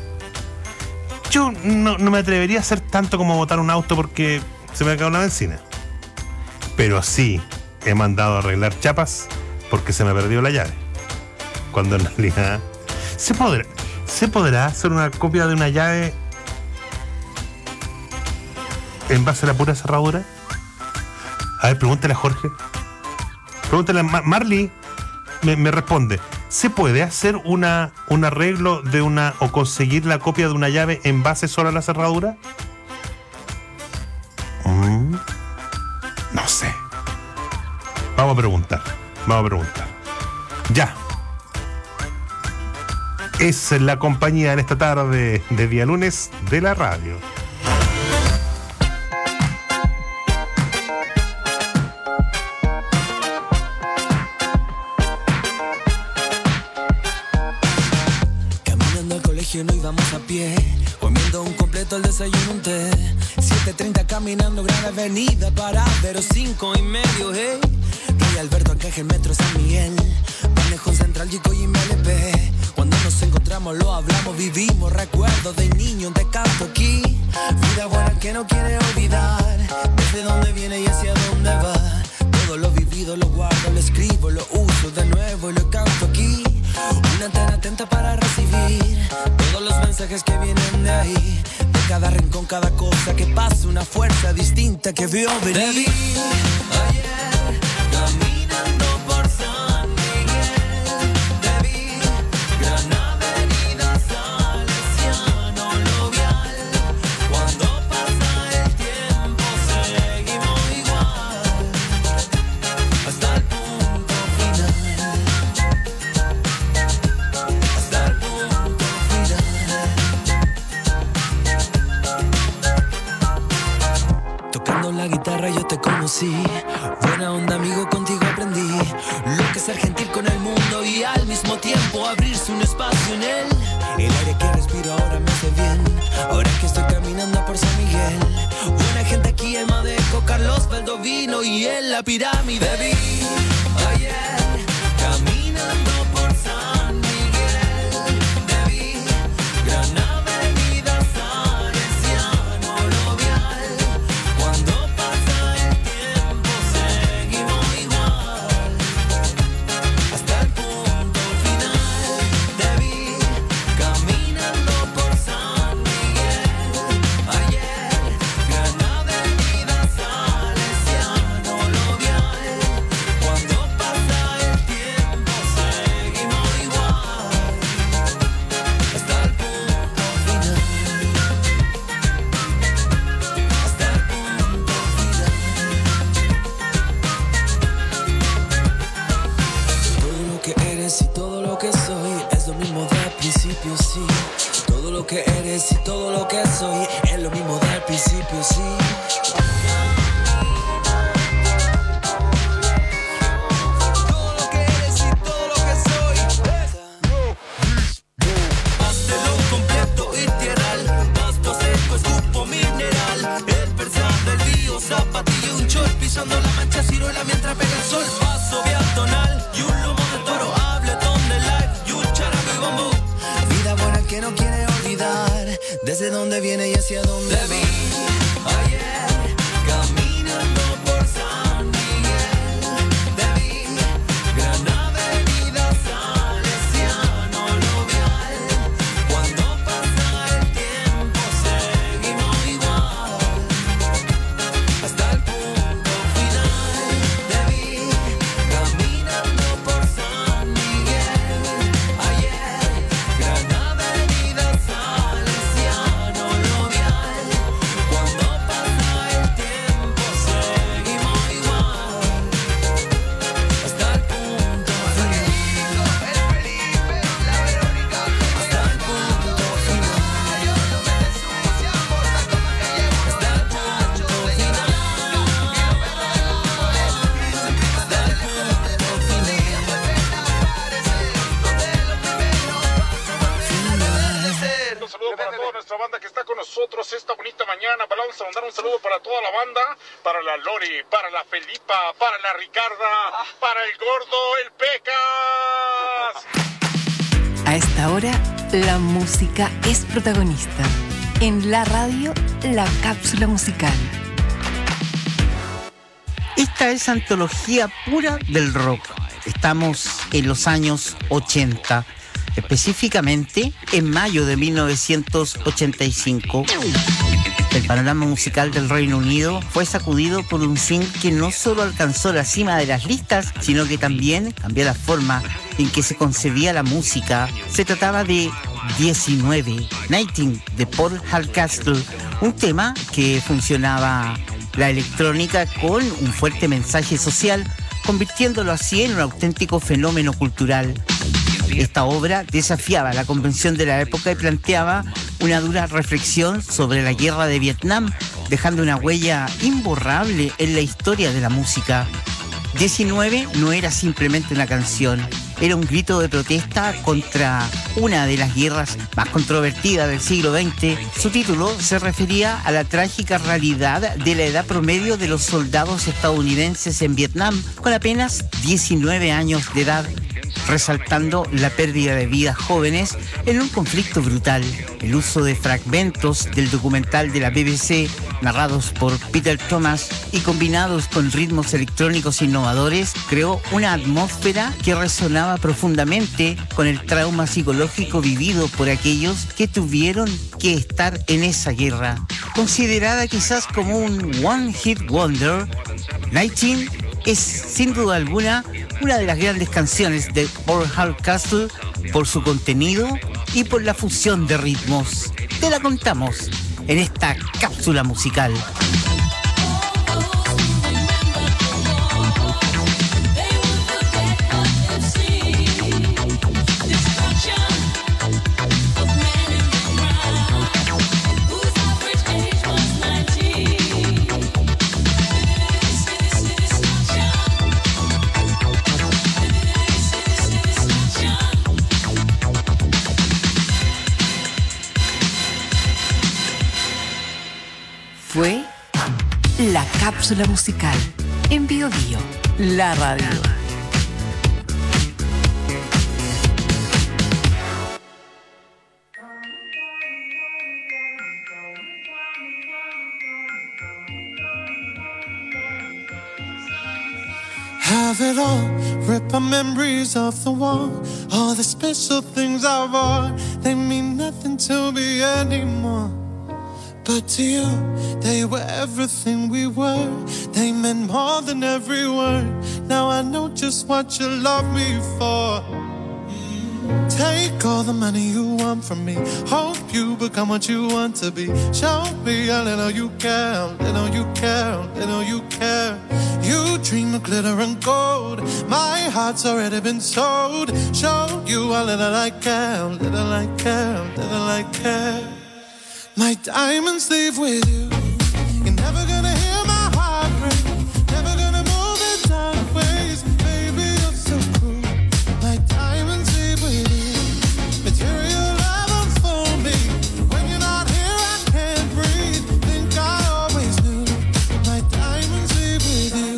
Speaker 17: Yo no, no me atrevería a hacer tanto como botar un auto porque se me acabó la benzina. Pero sí he mandado a arreglar chapas porque se me perdió la llave. Cuando en realidad ¿Se podrá, ¿Se podrá hacer una copia de una llave en base a la pura cerradura? A ver, pregúntale a Jorge. Pregúntale a Mar- Marley. Me, me responde. ¿Se puede hacer una un arreglo de una o conseguir la copia de una llave en base solo a la cerradura? Mm, no sé. Vamos a preguntar. Vamos a preguntar. Ya. Es la compañía en esta tarde de día lunes de la radio.
Speaker 7: Caminando al colegio no íbamos a pie, comiendo un completo, el desayuno, un té. siete treinta caminando Gran Avenida para Vero, cinco y medio, hey. Rey Alberto, Arcángel, Metro, San Miguel, Manejo Central, Chico y M L P. Cuando nos encontramos lo hablamos, vivimos recuerdos de niño, te canto aquí. Vida buena que no quiere olvidar, desde dónde viene y hacia dónde va. Todo lo vivido lo guardo, lo escribo, lo uso de nuevo y lo canto aquí. Una antena atenta para recibir todos los mensajes que vienen de ahí. De cada rincón, cada cosa que pasa, una fuerza distinta que veo venir. Te vi ayer caminando por San Miguel, te vi Gran Avenida Salesiano Lovial. Cuando pasa el tiempo seguimos igual, hasta el punto final, hasta el punto final. Tocando la guitarra yo te conocí, buena onda amigo, contigo aprendí lo que es ser gentil con el mundo y al mismo tiempo abrirse un espacio en él. El aire que respiro ahora me hace bien, ahora que estoy caminando por San Miguel. Buena gente aquí en Madeco, Carlos Valdovino y en la pirámide. Te vi ayer caminando por San Miguel, te vi Gran Avenida Salesiano Lovial. Cuando pasa el tiempo seguimos igual, hasta el punto final. Te vi caminando por San Miguel ayer, Gran Avenida Salesiano Lovial. pisando la mancha ciruela mientras pega el sol. Paso peatonal y un lomo de toro, habletón de life y un charango y bambú. Vida buena que no quiere olvidar, desde dónde viene y hacia dónde va. Ayer, caminando por San Miguel, te vi, Gran Avenida Salesiano Lovial. Cuando pasa el tiempo seguimos igual, hasta el punto final. Te vi, caminando por San Miguel, ayer, Gran Avenida Salesiano Lovial. Cuando pasa el tiempo seguimos igual, hasta el punto final. El Felipe, la Verónica, hasta el punto final. Yo no me desucia por la cama que llevo, hasta el punto final. Hasta el punto final.
Speaker 8: Un saludo para toda nuestra banda que está con nosotros esta bonita mañana. Vamos a mandar un saludo para toda la banda, para la Lori, para la Felipa, para la Ricarda, para el Gordo, el Pecas.
Speaker 1: A esta hora, la música es protagonista. En la radio, la cápsula musical.
Speaker 9: Esta es antología pura del rock. Estamos en los años ochenta, específicamente en mayo de mil novecientos ochenta y cinco. El panorama musical del Reino Unido fue sacudido por un single que no solo alcanzó la cima de las listas, sino que también cambió la forma en que se concebía la música. Se trataba de diecinueve, diecinueve, de Paul Hardcastle, un tema que funcionaba la electrónica con un fuerte mensaje social, convirtiéndolo así en un auténtico fenómeno cultural. Esta obra desafiaba la convención de la época y planteaba una dura reflexión sobre la guerra de Vietnam, dejando una huella imborrable en la historia de la música. diecinueve no era simplemente una canción, era un grito de protesta contra una de las guerras más controvertidas del siglo veinte. Su título se refería a la trágica realidad de la edad promedio de los soldados estadounidenses en Vietnam, con apenas diecinueve años de edad, resaltando la pérdida de vidas jóvenes en un conflicto brutal. El uso de fragmentos del documental de la B B C, narrados por Peter Thomas y combinados con ritmos electrónicos innovadores, creó una atmósfera que resonaba profundamente con el trauma psicológico vivido por aquellos que tuvieron que estar en esa guerra. Considerada quizás como un One Hit Wonder, diecinueve es sin duda alguna una de las grandes canciones de Paul Hardcastle por su contenido y por la fusión de ritmos. Te la contamos en esta cápsula musical.
Speaker 1: Fue la cápsula musical en Bio Bio, la radio.
Speaker 10: Have it all, rip our memories off the wall. All the special things I bought, they mean nothing to me anymore. But to you, they were everything we were. They meant more than every word. Now I know just what you love me for. Take all the money you want from me. Hope you become what you want to be. Show me a little you care, little you care, little you care. You dream of glitter and gold. My heart's already been sold. Show you a little I care, little I care, little I care. My diamonds leave with you. You're never gonna hear my heart break. Never gonna move in dark ways. Baby, you're so cool. My diamonds leave with you. Material love unfold me. When you're not here, I can't breathe. Think I always knew. My diamonds leave with you.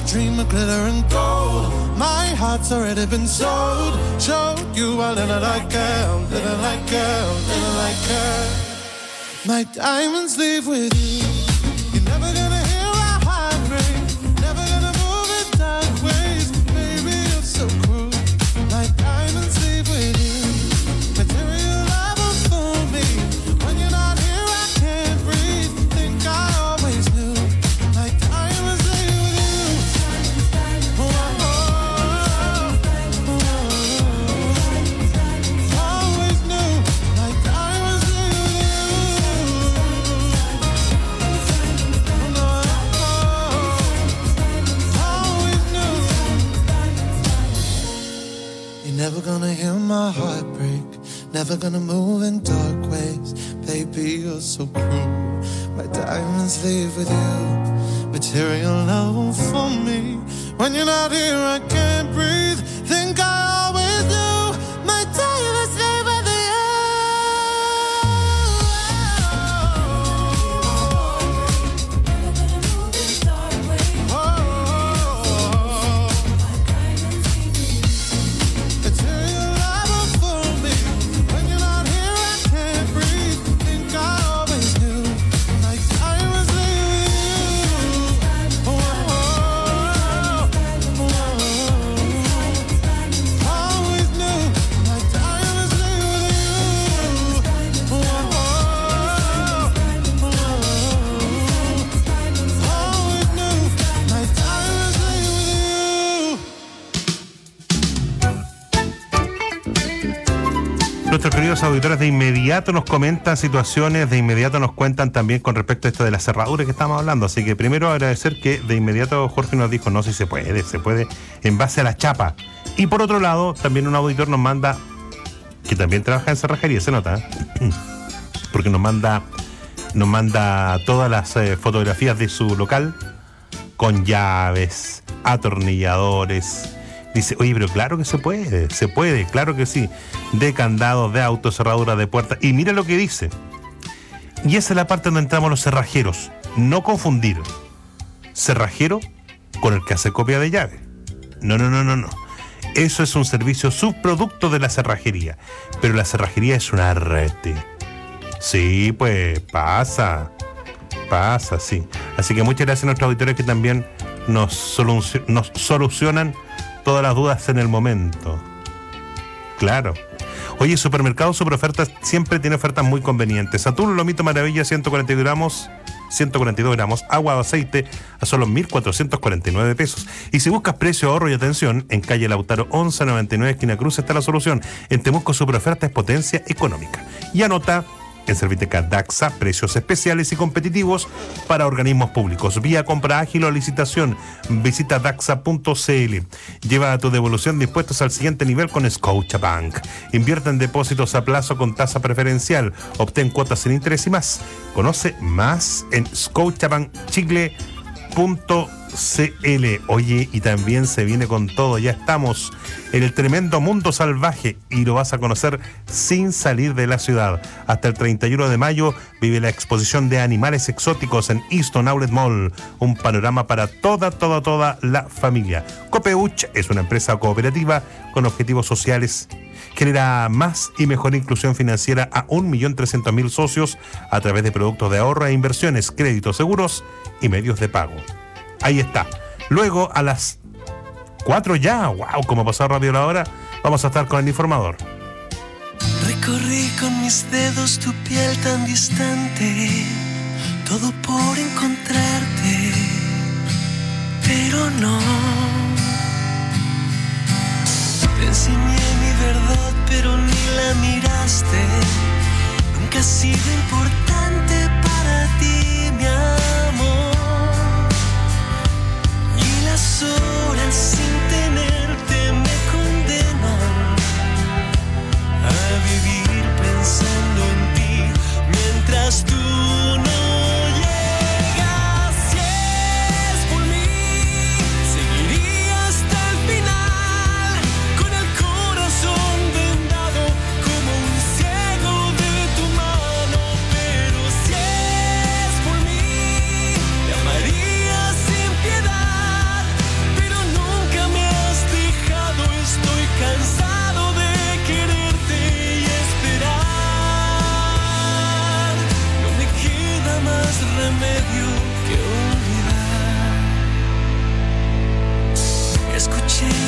Speaker 10: dream of glitter and gold. My heart's already been sold. Showed you a little like girl, little like girl, little like girl. My diamonds leave with you. You're never gonna hear a heart break. Never gonna move in dark ways. Baby, you're so cruel. My diamonds leave with you. Material love for me. When you're not here, I can't breathe. Think I always knew. My diamonds leave with you. Oh, oh, oh, oh, oh. Always knew. My diamonds leave with you. Oh, no, oh, always knew. You're never gonna hear my heart break. Never gonna move in dark ways. Baby, you're so cruel. My diamonds leave with you. Material love for me. When you're not here, I can't breathe. Think I always knew. My diamonds leave with you. Material love for me. When you're not here, I can't breathe. Think I always knew. My diamonds leave with you. Oh, oh, oh, oh. Always knew. My diamonds leave with you. Oh, oh, oh, oh. Always knew. My diamonds leave with you.
Speaker 17: Nuestros queridos auditores de inmediato nos comentan situaciones, de inmediato nos cuentan también con respecto a esto de la cerradura que estamos hablando. Así que primero agradecer que de inmediato Jorge nos dijo, no, si se puede, se puede en base a la chapa. Y por otro lado, también un auditor nos manda, que también trabaja en cerrajería, se nota, ¿eh? Porque nos manda, nos manda todas las eh, fotografías de su local con llaves, atornilladores. Dice, oye, pero claro que se puede, se puede, claro que sí. De candados, de autos, cerraduras de puertas. Y mira lo que dice. Y esa es la parte donde entramos los cerrajeros. No confundir cerrajero con el que hace copia de llave. No, no, no, no, no. Eso es un servicio subproducto de la cerrajería. Pero la cerrajería es un arte. Sí, pues pasa. Pasa, sí. Así que muchas gracias a nuestros auditores que también nos, solucion- nos solucionan todas las dudas en el momento. Claro. Oye, Supermercado Super Ofertas siempre tiene ofertas muy convenientes. Atún Lomito Maravilla, ciento cuarenta y dos gramos, ciento cuarenta y dos gramos, agua o aceite a solo mil cuatrocientos cuarenta y nueve pesos. Y si buscas precio, ahorro y atención, en calle Lautaro once noventa y nueve, esquina Cruz, está la solución. En Temuco Super Ofertas es potencia económica. Y anota, en Serviteca Daxa, precios especiales y competitivos para organismos públicos. Vía compra ágil o licitación. Visita daxa punto c l. Lleva tu devolución de impuestos al siguiente nivel con Scotiabank. Invierte en depósitos a plazo con tasa preferencial. Obtén cuotas sin interés y más. Conoce más en scotiabank chile punto c l. Oye, y también se viene con todo. Ya estamos en el tremendo mundo salvaje y lo vas a conocer sin salir de la ciudad. Hasta el treinta y uno de mayo vive la exposición de animales exóticos en Easton Outlet Mall. Un panorama para toda, toda, toda la familia. Copeuch es una empresa cooperativa con objetivos sociales. Genera más y mejor inclusión financiera a un millón trescientos mil socios a través de productos de ahorro e inversiones, créditos seguros y medios de pago. Ahí está. Luego a las cuatro ya, wow, como ha pasado rápido la hora, vamos a estar con el informador.
Speaker 7: Recorrí con mis dedos tu piel tan distante, todo por encontrarte, pero no. Te enseñé mi verdad, pero ni la miraste. Nunca ha sido importante para ti, mi amor. Y las horas sin tenerte me condenan a vivir pensando en ti mientras tú no llegas. Si es por mí, seguiría hasta el final, con el corazón vendado como un ciego de tu mano.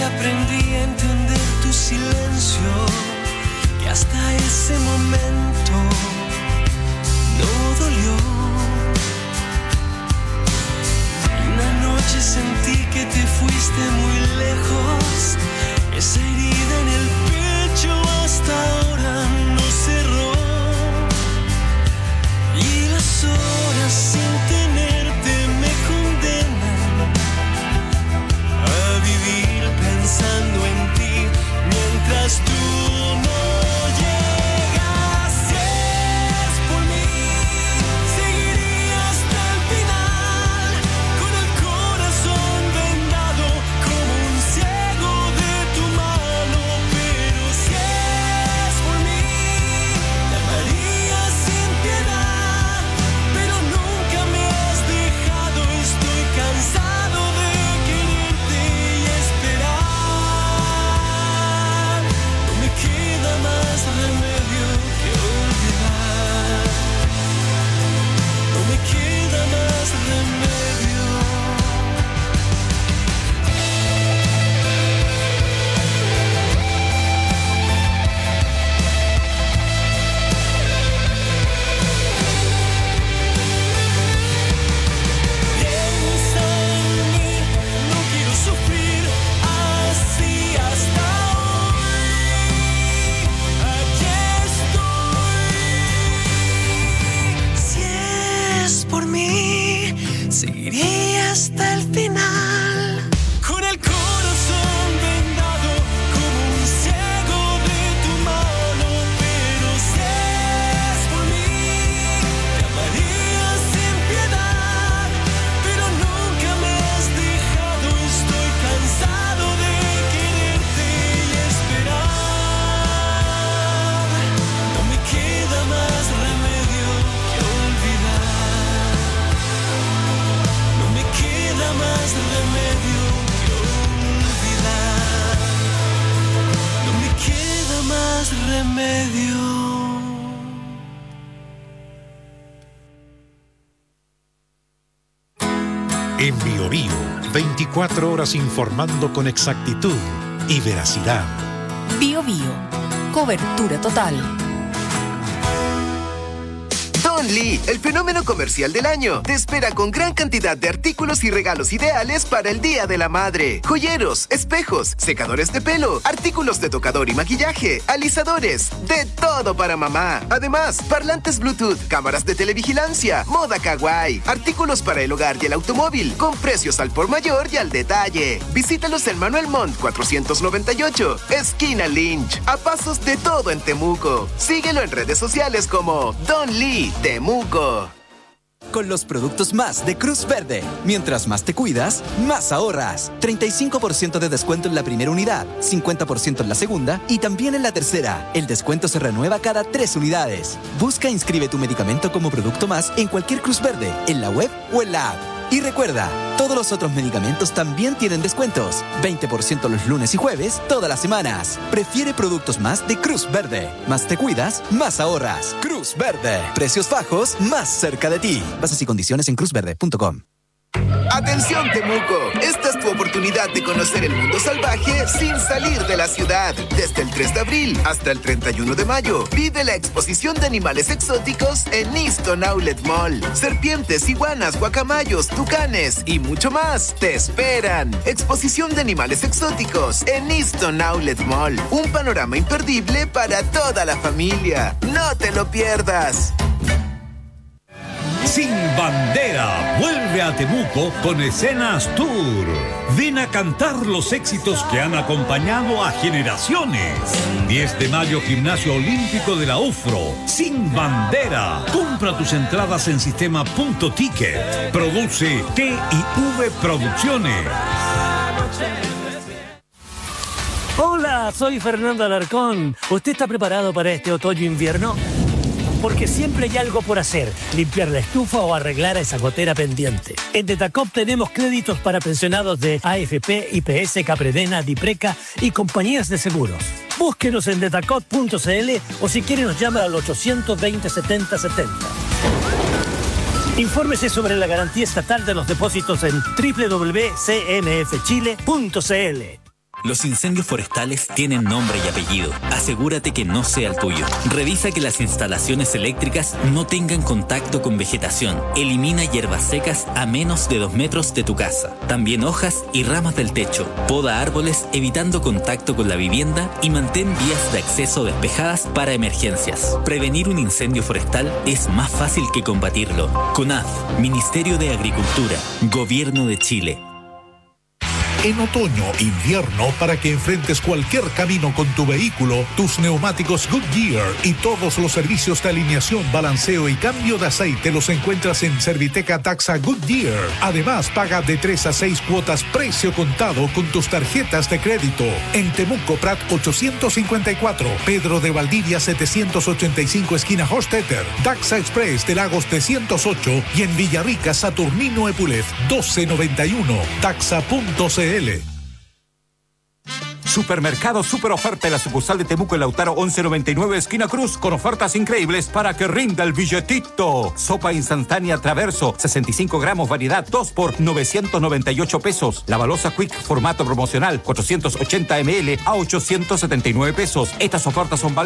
Speaker 7: Y aprendí a entender tu silencio, que hasta ese momento no dolió. Y una noche sentí que te fuiste muy lejos. Esa herida en el pecho hasta ahora no cerró. Y las horas sin tenerte me condenan a vivir pensando en ti mientras tú no llegas. Si es por mí, seguiría hasta el final, con el corazón vendado como un ciego de tu mano. Pero si es por mí, te amaría sin piedad, pero nunca me has dejado. Estoy cansado de quererte y esperar. No me queda más remedio que olvidar. No me queda más remedio. Piensa en mí, no quiero sufrir así hasta hoy. Aquí estoy. Si es por mí, seguiría hasta el final, con el corazón vendado como un ciego de tu mano. Pero si es por mí, te amaría sin piedad, pero nunca me has dejado. Estoy cansado de quererte y esperar. No me queda más remedio que olvidar. No me queda más remedio que olvidar. No me queda más remedio.
Speaker 6: En Bio Bio, veinticuatro horas informando con exactitud y veracidad.
Speaker 1: Bio Bio, cobertura total.
Speaker 11: Don Lee, el fenómeno comercial del año, te espera con gran cantidad de artículos y regalos ideales para el Día de la Madre. Joyeros, espejos, secadores de pelo, artículos de tocador y maquillaje, alisadores, de todo para mamá. Además, parlantes Bluetooth, cámaras de televigilancia, moda kawaii, artículos para el hogar y el automóvil, con precios al por mayor y al detalle. Visítalos en Manuel Montt cuatrocientos noventa y ocho, esquina Lynch, a pasos de todo en Temuco. Síguelo en redes sociales como Don Lee Temuco.
Speaker 25: Con los productos más de Cruz Verde. Mientras más te cuidas, más ahorras. treinta y cinco por ciento de descuento en la primera unidad, cincuenta por ciento en la segunda y también en la tercera. El descuento se renueva cada tres unidades. Busca e inscribe tu medicamento como producto más en cualquier Cruz Verde, en la web o en la app. Y recuerda, todos los otros medicamentos también tienen descuentos. veinte por ciento los lunes y jueves, todas las semanas. Prefiere productos más de Cruz Verde. Más te cuidas, más ahorras. Cruz Verde. Precios bajos, más cerca de ti. Bases y condiciones en cruz verde punto com.
Speaker 11: Atención Temuco, esta es tu oportunidad de conocer el mundo salvaje sin salir de la ciudad. Desde el tres de abril hasta el treinta y uno de mayo, vive la exposición de animales exóticos en Easton Outlet Mall. Serpientes, iguanas, guacamayos, tucanes y mucho más te esperan. Exposición de animales exóticos en Easton Outlet Mall. Un panorama imperdible para toda la familia. No te lo pierdas.
Speaker 12: Sin Bandera vuelve a Temuco con Escenas Tour. Ven a cantar los éxitos que han acompañado a generaciones. diez de mayo, Gimnasio Olímpico de la UFRO. Sin Bandera. Compra tus entradas en sistema punto ticket. Produce T y V Producciones.
Speaker 13: Hola, soy Fernando Alarcón. ¿Usted está preparado para este otoño-invierno? Porque siempre hay algo por hacer, limpiar la estufa o arreglar a esa gotera pendiente. En Detacop tenemos créditos para pensionados de A F P, I P S, Capredena, Dipreca y compañías de seguros. Búsquenos en detacop punto c l o si quiere nos llama al ochocientos veinte, setenta setenta. Infórmese sobre la garantía estatal de los depósitos en doble u doble u doble u punto c m f chile punto c l.
Speaker 14: Los incendios forestales tienen nombre y apellido. Asegúrate que no sea el tuyo. Revisa que las instalaciones eléctricas no tengan contacto con vegetación. Elimina hierbas secas a menos de dos metros de tu casa. También hojas y ramas del techo. Poda árboles evitando contacto con la vivienda y mantén vías de acceso despejadas para emergencias. Prevenir un incendio forestal es más fácil que combatirlo. CONAF, Ministerio de Agricultura, Gobierno de Chile.
Speaker 6: En otoño, invierno, para que enfrentes cualquier camino con tu vehículo, tus neumáticos Goodyear y todos los servicios de alineación, balanceo y cambio de aceite los encuentras en Serviteca Taxa Goodyear. Además, paga de tres a seis cuotas precio contado con tus tarjetas de crédito. En Temuco Prat ochocientos cincuenta y cuatro, Pedro de Valdivia setecientos ochenta y cinco esquina Hostetter, Taxa Express de Lagos trescientos ocho y en Villarrica Saturnino Epulef doce noventa y uno. Taxa punto c l.
Speaker 3: Supermercado Super Oferta en la sucursal de Temuco en Lautaro once noventa y nueve esquina Cruz, con ofertas increíbles para que rinda el billetito. Sopa instantánea Traverso, sesenta y cinco gramos, variedad dos por novecientos noventa y ocho pesos. La balosa Quick, formato promocional, cuatrocientos ochenta mililitros a ochocientos setenta y nueve pesos. Estas ofertas son válidas